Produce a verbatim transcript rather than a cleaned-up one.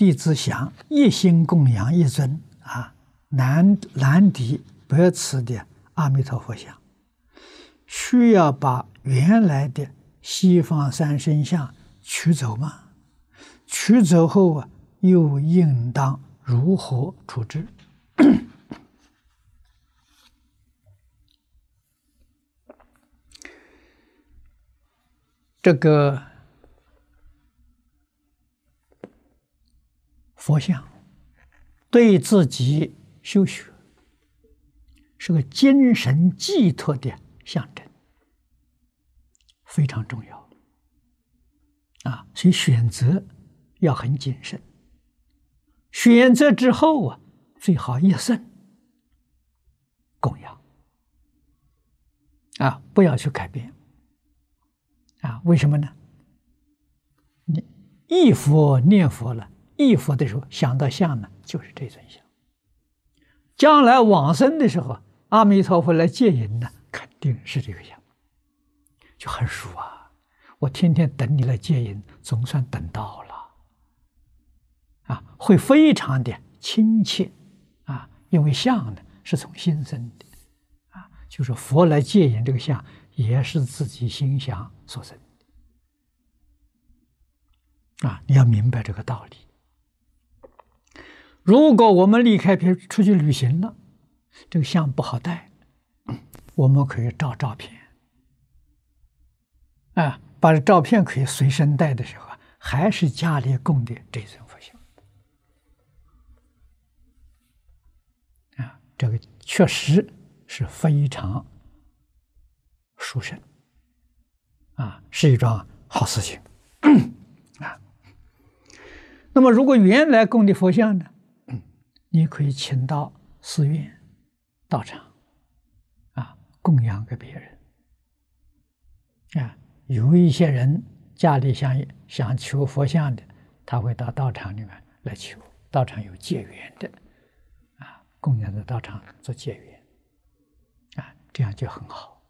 弟子想一心供养一尊啊南南抵北次的阿弥陀佛像，需要把原来的西方三圣像取走吗？取走后啊，又应当如何处置？这个佛像对自己修学是个精神寄托的象征，非常重要啊！所以选择要很谨慎。选择之后啊，最好一生供养啊，不要去改变啊！为什么呢？你忆佛念佛了，忆佛的时候想到像呢，就是这尊像。将来往生的时候，阿弥陀佛来接引呢，肯定是这个像，就很熟啊！我天天等你来接引，总算等到了啊，会非常的亲切啊，因为像呢是从心生的啊，就是佛来接引这个像，也是自己心想所生的啊，你要明白这个道理。如果我们离开别出去旅行了，这个像不好带，我们可以照照片啊，把这照片可以随身带的时候，还是家里供的这尊佛像啊，这个确实是非常殊胜啊，是一桩好事情啊。那么，如果原来供的佛像呢？你可以请到寺院、道场，啊，供养给别人。啊，有一些人家里想想求佛像的，他会到道场里面来求，道场有结缘的，啊，供养在道场做结缘，啊，这样就很好。